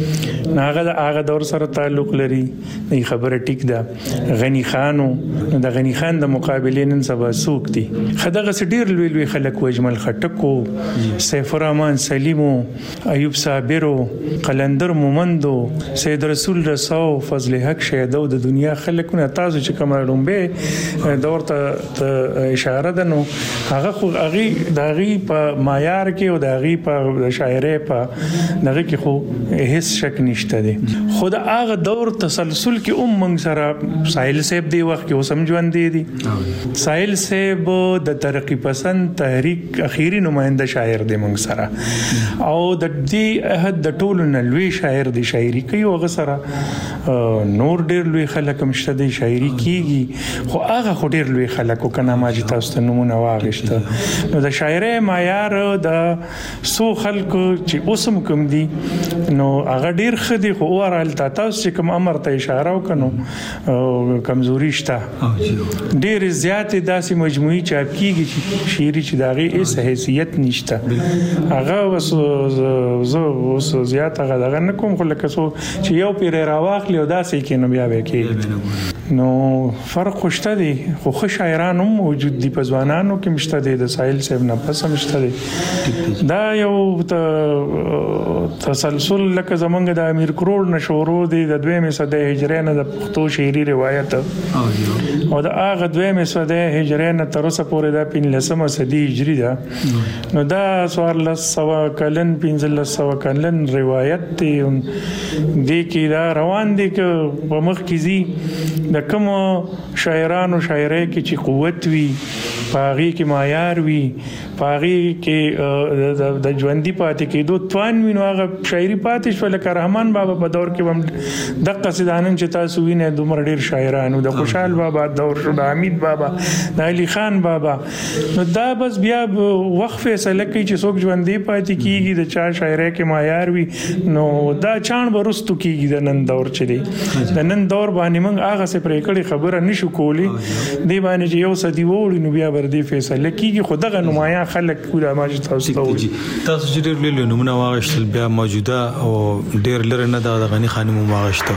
هغه دور سره تعلق لري نه خبره ټیک ده غنی خانو د غنی خان د مقابلې نن سبا سوق دي خدغه سډیر لوی خلک وجمل خټکو سیف الرحمن سلیمو ایوب صابرو قلندر مومندو سید رسول رسو فضل حق شهدو د دنیا خلکونه تاسو چې کوم لومبه دور ته اشاره ده نو هغه خو هغه داغي په معیار کې او داغي په شاعر په دغه کې خو هیڅ شک نشته دي خود هغه دور تسلسل کې موږ سره ساحل صاحب دی وخت کې وسم ژوند دي ساحل صاحب د ترقی پسند تحریک اخیری نماینده شاعر دی موږ سره او د دې عہد د ټولو نه لوی شاعر دی شاعري کوي او سره نور ډیر لوی خلک مشته دی شاعري کیږي خو هغه خو ډیر لوی خلک کنه ماجی تاسو ته نمونه واغشته نو د شاعرۍ معیار د سو خلکو چې اوسم کوم دي نو هغه ډیر خدي خو اورال تاسو چې کوم امر ته اشاره وکړو کمزوري شته ډیر زیات داسې مجموعي چاپ کیږي چې شاعري چې داغي هیڅ حیثیت نشته هغه وس زیات هغه دغه نه کوم خو لکه سو چې یو پیر راواخلی او داسې کې نو بیا وکي نو فرق خوشته دي خو شاعران هم موجود دي په ځوانانو کې مشته دي د ساحل صاحب نه پس مشته دي دا یو تسلسل لکه زمونږ د امیر کروڑ نشورو دی د 2 صدۍ هجری نه د پښتو شعري روایت او د هغه 2 صدۍ هجری نه تر اوسه پورې د 15 صدۍ هجری ده نو دا 1400 کلن 1500 کلن روایت دی کې دا روان دي چې په مخ کې زی د کوم شاعرانو شاعرۍ کې چې قوت وي پاغي کې معیار وي پاغي کې د ژوندۍ پاتې کېدو توان وینو هغه شاعري پاتې شو لکه رحمان بابا په دور کې هم د قصیدانن چې تاسو وینئ دومره ډیر شاعرانو د خوشحال بابا دور شو د حمید بابا د علي خان بابا نو دا بس بیا وخت فیصله کوي چې څوک ژوندۍ پاتې کیږي د چا شاعري کې معیار وي نو دا چاڼ برستو کیږي د نن دور چې دی د نن دور باندې موږ هغه څه پرې کړي خبره نشو کولی دی باندې چې یو صدی وړي نو بیا ور دې فیصله کیږي خو دغه نمایان خلک کوله ماج تاسو تاسو چې ډېر لیلو نمونه واغشتل بیا موجوده او ډېر لره نه د غنی خانم واغشته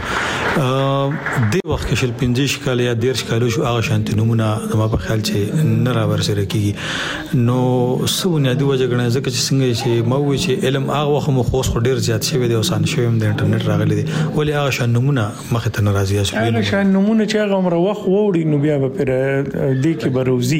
د وخت کې شل 15 کال یا 10 کال شو هغه شانت نمونه ما په خیال چې نه را ورسره کیږي نو سونه دی وجه غنه ځکه چې څنګه چې ما وی چې علم هغه وخت مو خوښ ډېر زیات شوی دی او سان شوی د انټرنیټ راغلی دی ولې هغه شان نمونه مخه ته ناراضي شو هغه شان نمونه چې هغه عمر وخت وړي نو بیا به پر دې کې بروزي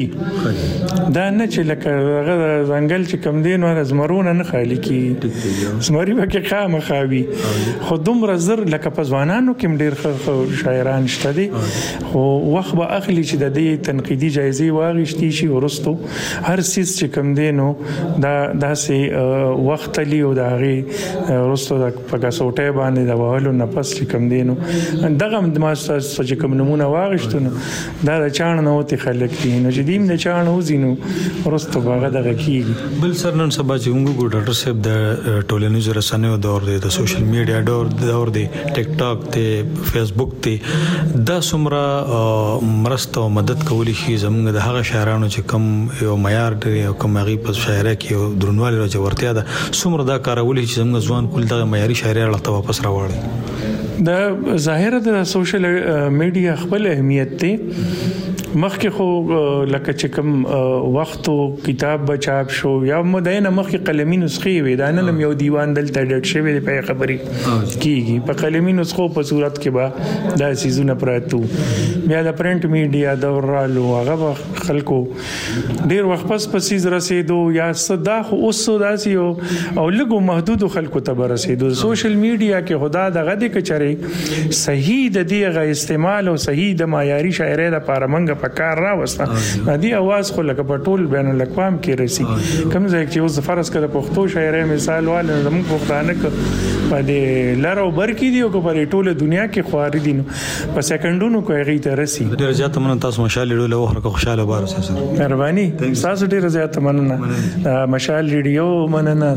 دا نه چې لکه هغه ځنګل چې کم دین ور زمرونه نه خالي کی زمري به کې خامه خاوي خو دومره زر لکه په ځوانانو کې ډېر شاعران شته دي خو وخت به اخلي چې د دې تنقیدي جایزې واغشتي شي ورستو هر سیس چې کم دینو دا داسې وخت لري او دا غي ورستو د پګاسوټه باندې د وهلو نفس چې کم دینو دغه ما چې کوم نمونه واغشتنو دا د چاڼ نه وتی خلک دي نو چې دیم نه چاڼ وزینو ورستو باغ دغه کیږي بل سر نن سبا چې موږ ډاکټر صاحب د ټولنیزو رسنیو دور دی د سوشل میډیا دور دی ټیک ټاک ته فیسبوک ته دا څومره مرسته او مدد کولی شي زموږ د هغه شاعرانو چې کم یو معیار دی او کم هغه په شاعرۍ کې درنواله راځورتیا ده څومره دا کارولې چې زموږ ځوان کول د معیاري شاعرۍ لته واپس راوړي د ظاهر د سوشل میډیا خپل اهمیت ته مخکې خو لکه چې کوم وخت کتاب بچاپ شو یا مدینه مخکې قلمي نسخې وې دا نن یو دیوان دلته ډټ شوی دی په خبرې کیږي په قلمي نسخو په صورت کې به دا سيزونه پراتو بیا د پرنٹ میډیا دور رالو هغه خلکو ډیر وخت پس رسیدو یا صدا خو اوس داسي او لګو محدود خلکو ته رسیدو سوشل میډیا کې خدا دغه د کچري صحیح د دیغه استعمال او صحیح د معیاري شاعرۍ لپاره منګه کار راوسته دې आवाज خو لکه په ټول بین الاقوام کې رسی کوم ځای چې اوس فرض کړه پښتو شاعرۍ مثال والے زموږ پښتانه کې په دې لارو برکی دی او په ټوله دنیا کې خواري دي په سکندونو کې غي ته رسی ډیر زیات مننه تاسو مشال ریډیو له وخت خوشاله بار اوسه مهرباني تاسو ډیر زیات مننه مشال ریډیو مننه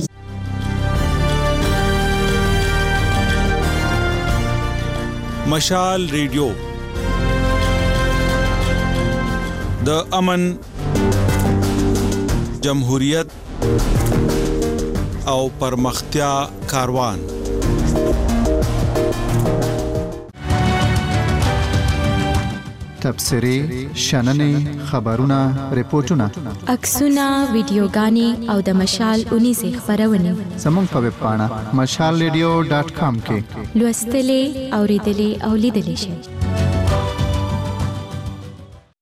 مشال ریډیو د امن جمهوریت او پرمختیا کاروان تبصرې شننې خبرونه ریپورتونه عکسونه ویډیوګانې او د مشال 19 خبرونه زموږ په ویب پاڼه mashalradio.com کې لوستلې اوریدلې او لیدلې شئ